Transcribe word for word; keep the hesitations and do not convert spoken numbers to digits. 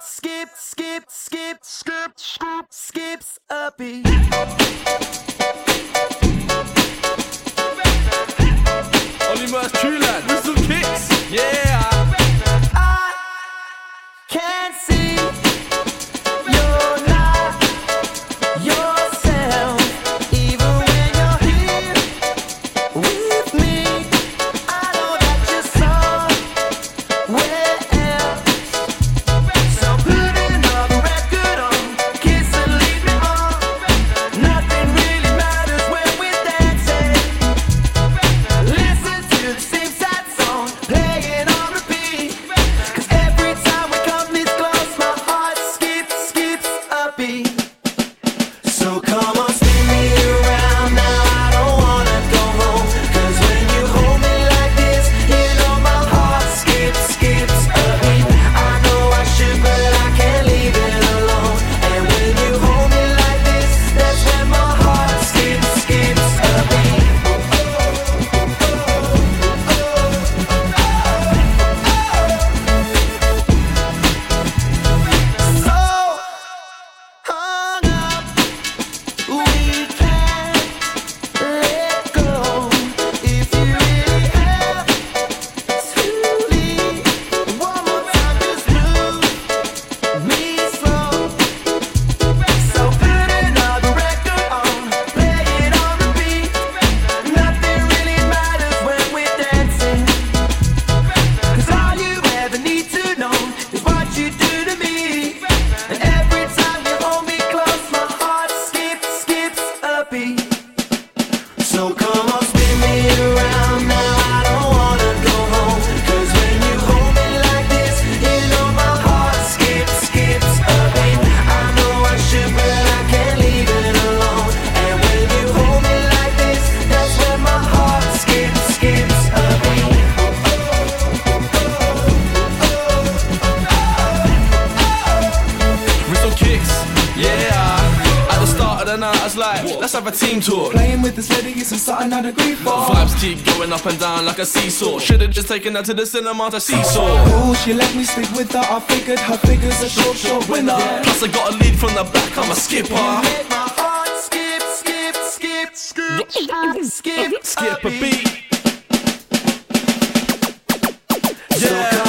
skip, skip, skip, skip, skip, skips a beat. Ollie Murs, True Lad, with some kicks, yeah. I can't see you're not yourself, even when you're here with me. I know that you're somewhere else, so put another record on, kiss and leave me on. Nothing really matters when we're dancing. Listen to the same sad song, playing on repeat. Cause every time we come this close, my heart skips, skips a beat. So come on, spin me around now, I don't wanna go home. Cause when you hold me like this, you know my heart skips, skips a beat. I know I should, but I can't leave it alone. And when you hold me like this, that's when my heart skips, skips a beat. So hung up, we can't let go. If you really have to leave, one more time, just move me slow. So put another record on, play it on repeat. Nothing really matters when we're dancing. Cause all you ever need to know is what you do to me. And every time you hold me close, my heart skips, skips a beat. So come on, spin me around now, I don't wanna go home. Cause when you hold me like this, you know my heart skips, skips a beat. I know I should, but I can't leave it alone. And when you hold me like this, that's when my heart skips, skips a beat. With some kicks, yeah. At the start of the night, I was like, let's have a team talk. Playing with this lady isn't something I'd agree for. Vibes keep going up and down like a seesaw. Should've just taken her to the cinema to seesaw. Oh, she let me stick with her. I figured her figure's a short, short winner. Plus I got a lead from the back, I'm a skipper. Make my heart skip, skip, skip, skip, skip, Skip a beat. beat. Yeah.